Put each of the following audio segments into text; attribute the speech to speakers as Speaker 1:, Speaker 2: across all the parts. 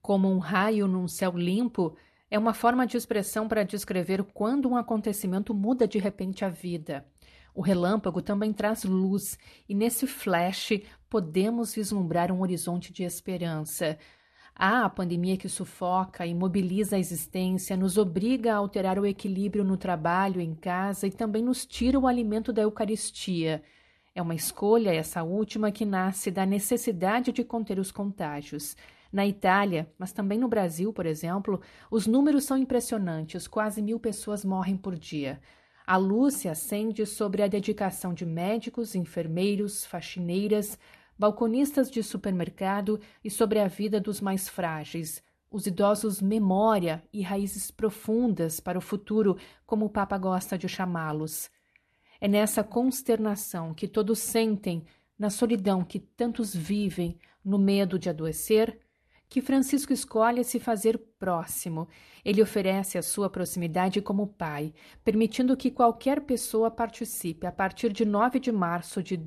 Speaker 1: Como um raio num céu limpo, é uma forma de expressão para descrever quando um acontecimento muda de repente a vida. O relâmpago também traz luz, e nesse flash podemos vislumbrar um horizonte de esperança. A pandemia que sufoca, imobiliza a existência, nos obriga a alterar o equilíbrio no trabalho, em casa e também nos tira o alimento da Eucaristia. É uma escolha, essa última, que nasce da necessidade de conter os contágios. Na Itália, mas também no Brasil, por exemplo, os números são impressionantes, quase 1.000 pessoas morrem por dia. A luz se acende sobre a dedicação de médicos, enfermeiros, faxineiras, balconistas de supermercado e sobre a vida dos mais frágeis. Os idosos memória e raízes profundas para o futuro, como o Papa gosta de chamá-los. É nessa consternação que todos sentem, na solidão que tantos vivem, no medo de adoecer, que Francisco escolhe se fazer próximo. Ele oferece a sua proximidade como pai, permitindo que qualquer pessoa participe, a partir de 9 de março de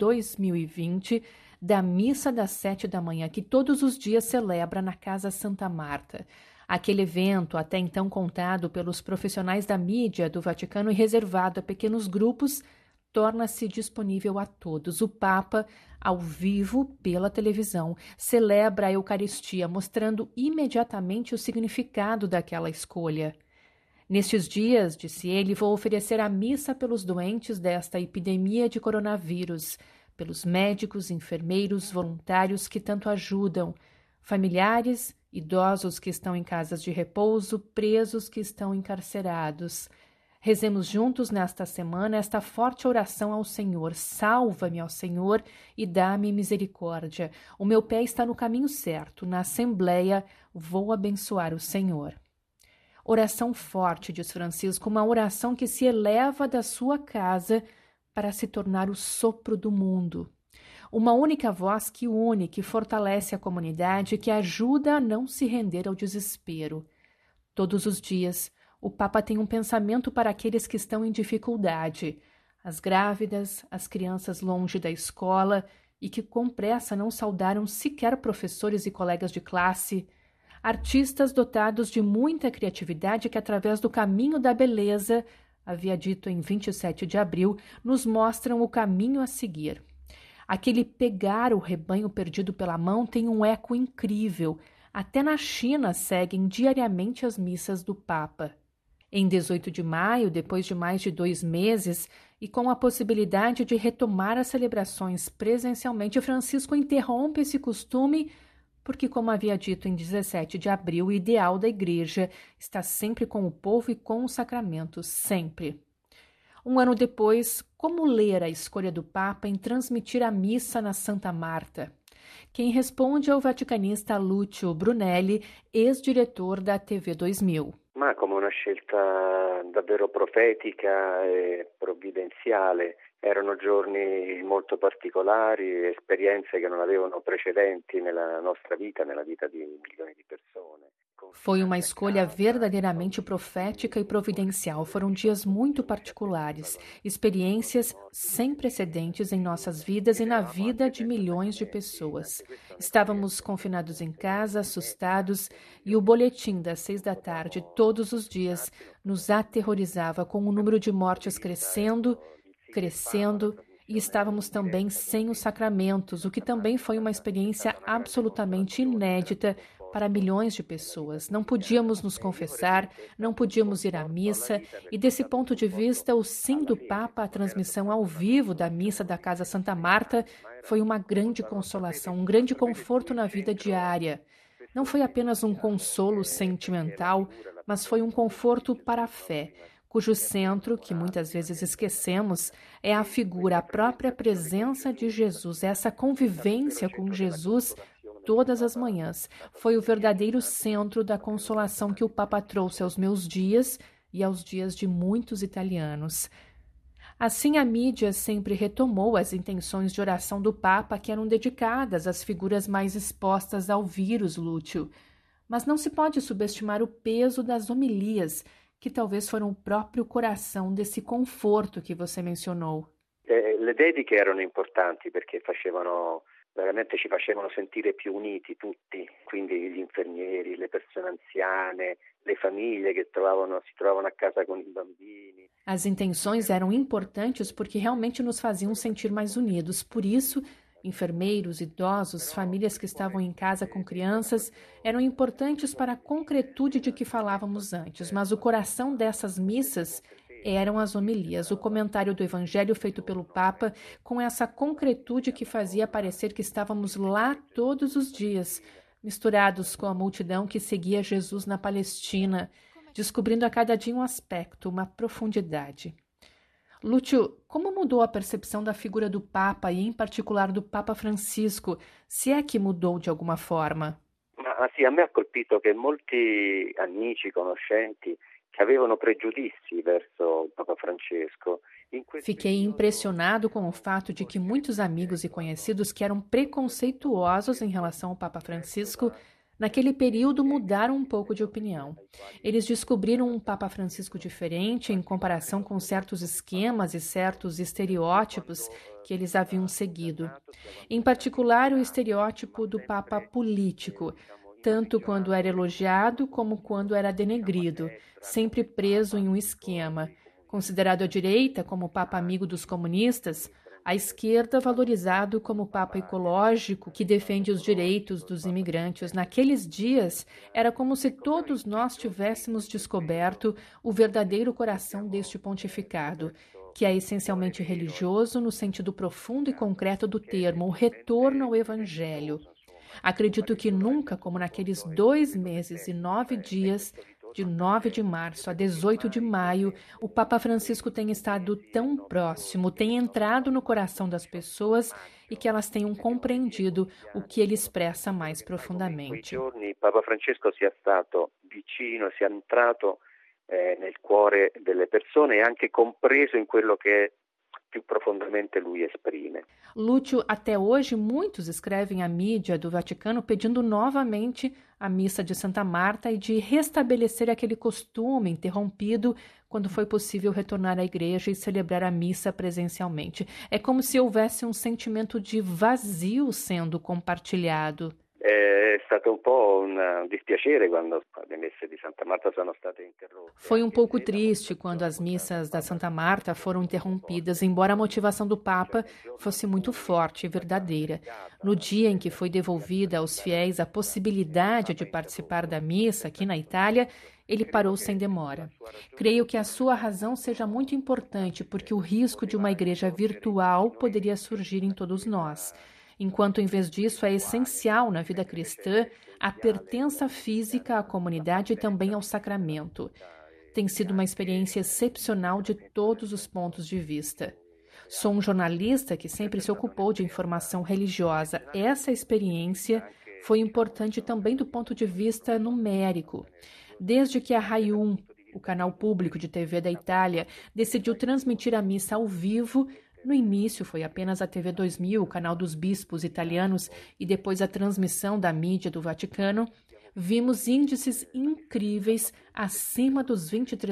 Speaker 1: 2020, da missa das 7 da manhã, que todos os dias celebra na Casa Santa Marta. Aquele evento, até então contado pelos profissionais da mídia do Vaticano e reservado a pequenos grupos, torna-se disponível a todos. O Papa, ao vivo pela televisão, celebra a Eucaristia, mostrando imediatamente o significado daquela escolha. Nestes dias, disse ele, vou oferecer a missa pelos doentes desta epidemia de coronavírus, pelos médicos, enfermeiros, voluntários que tanto ajudam, familiares, idosos que estão em casas de repouso, presos que estão encarcerados. Rezemos juntos nesta semana esta forte oração ao Senhor. Salva-me, ó Senhor, e dá-me misericórdia. O meu pé está no caminho certo. Na Assembleia vou abençoar o Senhor. Oração forte, diz Francisco, uma oração que se eleva da sua casa para se tornar o sopro do mundo. Uma única voz que une, que fortalece a comunidade, que ajuda a não se render ao desespero. Todos os dias, o Papa tem um pensamento para aqueles que estão em dificuldade, as grávidas, as crianças longe da escola e que com pressa não saudaram sequer professores e colegas de classe, artistas dotados de muita criatividade que, através do caminho da beleza, havia dito em 27 de abril, nos mostram o caminho a seguir. Aquele pegar o rebanho perdido pela mão tem um eco incrível. Até na China seguem diariamente as missas do Papa. Em 18 de maio, depois de mais de 2 meses, e com a possibilidade de retomar as celebrações presencialmente, Francisco interrompe esse costume porque, como havia dito em 17 de abril, o ideal da Igreja está sempre com o povo e com os sacramentos, sempre. Um ano depois, como ler a escolha do Papa em transmitir a missa na Santa Marta? Quem responde é o vaticanista Lúcio Brunelli, ex-diretor da TV 2000.
Speaker 2: Ma come una scelta davvero profetica e provvidenziale. Erano giorni molto particolari, esperienze che non avevano precedenti nella nostra vita, nella vita di milioni di persone.
Speaker 1: Foi uma escolha verdadeiramente profética e providencial. Foram dias muito particulares, experiências sem precedentes em nossas vidas e na vida de milhões de pessoas. Estávamos confinados em casa, assustados, e o boletim das 6 da tarde, todos os dias, nos aterrorizava com o número de mortes crescendo, e estávamos também sem os sacramentos, o que também foi uma experiência absolutamente inédita para milhões de pessoas. Não podíamos nos confessar, não podíamos ir à missa, e desse ponto de vista, o sim do Papa à transmissão ao vivo da missa da Casa Santa Marta foi uma grande consolação, um grande conforto na vida diária. Não foi apenas um consolo sentimental, mas foi um conforto para a fé, cujo centro, que muitas vezes esquecemos, é a figura, a própria presença de Jesus, essa convivência com Jesus todas as manhãs. Foi o verdadeiro centro da consolação que o Papa trouxe aos meus dias e aos dias de muitos italianos. Assim, a mídia sempre retomou as intenções de oração do Papa que eram dedicadas às figuras mais expostas ao vírus, Lúcio. Mas não se pode subestimar o peso das homilias, que talvez foram o próprio coração desse conforto que você mencionou.
Speaker 2: Le dediche erano importanti perché veramente ci facevano sentire più uniti tutti, quindi gli infermieri, le anziane, le famiglie che si trovavano a casa con i bambini.
Speaker 1: As intenções eram importantes porque realmente nos faziam sentir mais unidos. Por isso, enfermeiros, idosos, famílias que estavam em casa com crianças eram importantes para a concretude de que falávamos antes. Mas o coração dessas missas eram as homilias, o comentário do Evangelho feito pelo Papa com essa concretude que fazia parecer que estávamos lá todos os dias, misturados com a multidão que seguia Jesus na Palestina, descobrindo a cada dia um aspecto, uma profundidade. Lúcio, como mudou a percepção da figura do Papa e, em particular, do Papa Francisco, se é que mudou de alguma forma?
Speaker 2: Sì, a me ha colpito che molti amici, conoscenti, che avevano pregiudizi verso il Papa Francesco.
Speaker 1: Fiquei impressionado com o fato de que muitos amigos e conhecidos que eram preconceituosos em relação ao Papa Francisco, naquele período mudaram um pouco de opinião. Eles descobriram um Papa Francisco diferente em comparação com certos esquemas e certos estereótipos que eles haviam seguido. Em particular, o estereótipo do Papa político, tanto quando era elogiado como quando era denegrido, sempre preso em um esquema. Considerado à direita como Papa amigo dos comunistas, à esquerda valorizado como Papa ecológico que defende os direitos dos imigrantes. Naqueles dias, era como se todos nós tivéssemos descoberto o verdadeiro coração deste pontificado, que é essencialmente religioso no sentido profundo e concreto do termo, o retorno ao Evangelho. Acredito que nunca, como naqueles 2 meses e 9 dias, de 9 de março a 18 de maio, o Papa Francisco tem estado tão próximo, tem entrado no coração das pessoas e que elas tenham compreendido o que ele expressa mais profundamente.
Speaker 2: In quei giorni Papa Francesco sia stato vicino, sia entrato nel cuore delle persone e anche compreso in quello che più profondamente lui esprime.
Speaker 1: Lúcio, até hoje, muitos escrevem à mídia do Vaticano pedindo novamente a missa de Santa Marta e de restabelecer aquele costume interrompido quando foi possível retornar à igreja e celebrar a missa presencialmente. É como se houvesse um sentimento de vazio sendo compartilhado.
Speaker 2: È stato un po' un dispiacere quando le messe di Santa Marta sono state interrotte.
Speaker 1: Foi um pouco triste quando as missas da Santa Marta foram interrompidas, embora a motivação do Papa fosse muito forte e verdadeira. No dia em que foi devolvida aos fiéis a possibilidade de participar da missa aqui na Itália, ele parou sem demora. Creio que a sua razão seja muito importante, porque o risco de uma igreja virtual poderia surgir em todos nós. Enquanto, em vez disso, é essencial na vida cristã a pertença física à comunidade e também ao sacramento. Tem sido uma experiência excepcional de todos os pontos de vista. Sou um jornalista que sempre se ocupou de informação religiosa. Essa experiência foi importante também do ponto de vista numérico. Desde que a Rai 1, o canal público de TV da Itália, decidiu transmitir a missa ao vivo, no início foi apenas a TV 2000, o canal dos bispos italianos, e depois a transmissão da mídia do Vaticano, vimos índices incríveis acima dos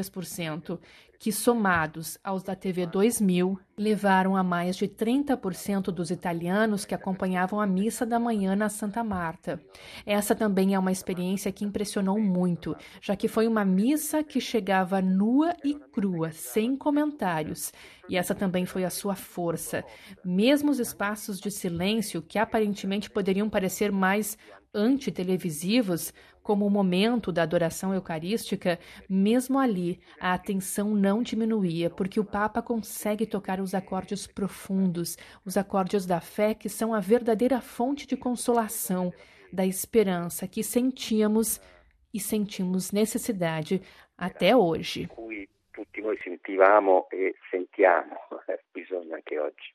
Speaker 1: 23%, que somados aos da TV 2000, levaram a mais de 30% dos italianos que acompanhavam a missa da manhã na Santa Marta. Essa também é uma experiência que impressionou muito, já que foi uma missa que chegava nua e crua, sem comentários. E essa também foi a sua força. Mesmo os espaços de silêncio, que aparentemente poderiam parecer mais antitelevisivos, como o momento da adoração eucarística, mesmo ali a atenção não diminuía, porque o Papa consegue tocar os acordes profundos, os acordes da fé que são a verdadeira fonte de consolação, da esperança que sentíamos e sentimos necessidade até hoje.
Speaker 2: Tutti noi sentivamo e sentiamo bisogno anche oggi.